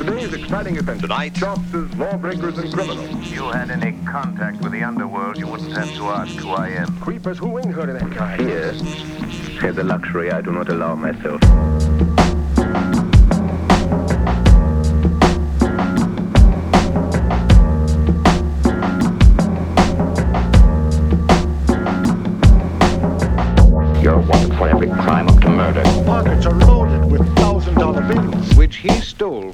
Today's exciting event tonight, shopsters, lawbreakers, and criminals. If you had any contact with the underworld, you wouldn't have to ask who I am. Creepers, who ain't heard of that kind? Here, here's a luxury I do not allow myself. You're wanted for every crime up to murder. Pockets are loaded with $1,000 bills, which he stole.